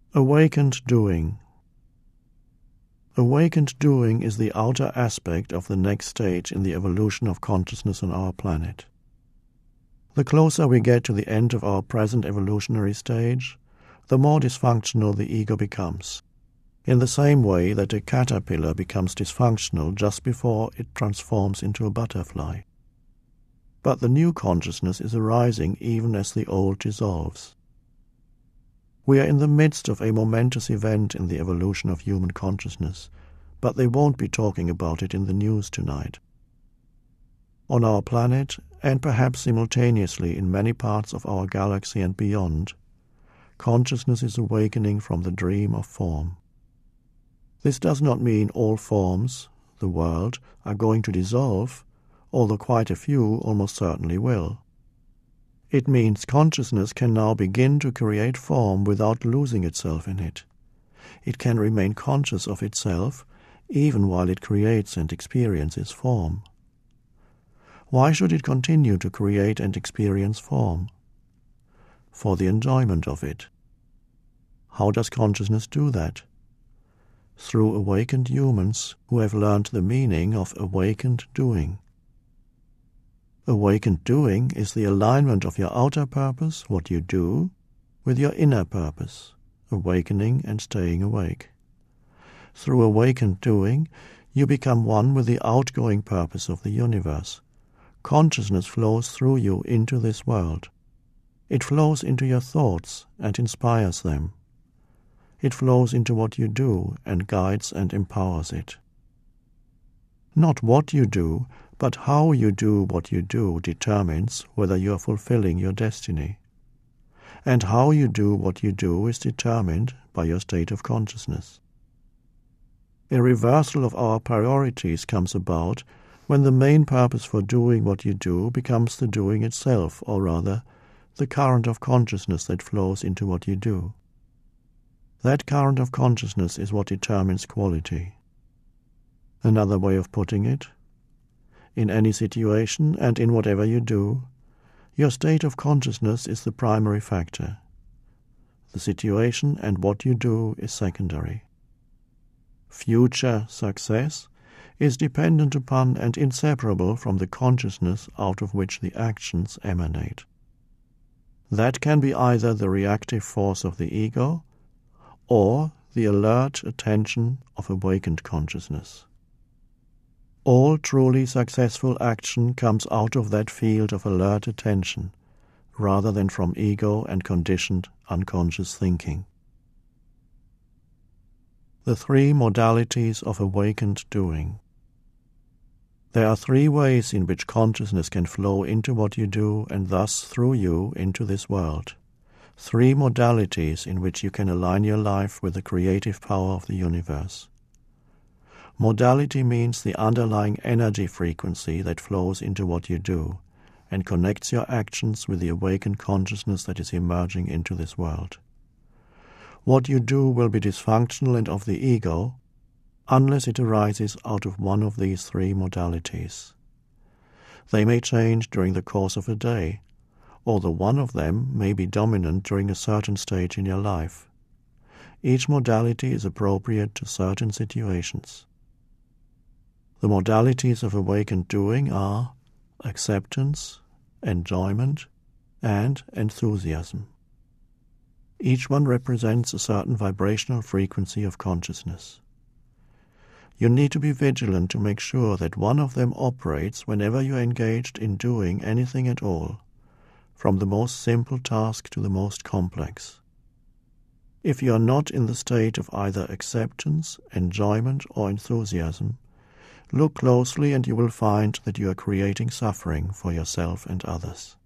Awakened doing. Awakened doing is the outer aspect of the next stage in the evolution of consciousness on our planet. The closer we get to the end of our present evolutionary stage, the more dysfunctional the ego becomes, in the same way that a caterpillar becomes dysfunctional just before it transforms into a butterfly. But the new consciousness is arising even as the old dissolves. We are in the midst of a momentous event in the evolution of human consciousness, but they won't be talking about it in the news tonight. On our planet, and perhaps simultaneously in many parts of our galaxy and beyond, consciousness is awakening from the dream of form. This does not mean all forms, the world, are going to dissolve, although quite a few almost certainly will. It means consciousness can now begin to create form without losing itself in it. It can remain conscious of itself even while it creates and experiences form. Why should it continue to create and experience form? For the enjoyment of it. How does consciousness do that? Through awakened humans who have learned the meaning of awakened doing. Awakened doing is the alignment of your outer purpose, what you do, with your inner purpose, awakening and staying awake. Through awakened doing, you become one with the outgoing purpose of the universe. Consciousness flows through you into this world. It flows into your thoughts and inspires them. It flows into what you do and guides and empowers it. Not what you do, but how you do what you do determines whether you are fulfilling your destiny. And how you do what you do is determined by your state of consciousness. A reversal of our priorities comes about when the main purpose for doing what you do becomes the doing itself, or rather, the current of consciousness that flows into what you do. That current of consciousness is what determines quality. Another way of putting it, in any situation and in whatever you do, your state of consciousness is the primary factor. The situation and what you do is secondary. Future success is dependent upon and inseparable from the consciousness out of which the actions emanate. That can be either the reactive force of the ego or the alert attention of awakened consciousness. All truly successful action comes out of that field of alert attention, rather than from ego and conditioned unconscious thinking. The three modalities of awakened doing. There are three ways in which consciousness can flow into what you do and thus through you into this world. Three modalities in which you can align your life with the creative power of the universe. Modality means the underlying energy frequency that flows into what you do and connects your actions with the awakened consciousness that is emerging into this world. What you do will be dysfunctional and of the ego unless it arises out of one of these three modalities. They may change during the course of a day, although one of them may be dominant during a certain stage in your life. Each modality is appropriate to certain situations. The modalities of awakened doing are acceptance, enjoyment, and enthusiasm. Each one represents a certain vibrational frequency of consciousness. You need to be vigilant to make sure that one of them operates whenever you are engaged in doing anything at all, from the most simple task to the most complex. If you are not in the state of either acceptance, enjoyment, or enthusiasm, look closely and you will find that you are creating suffering for yourself and others.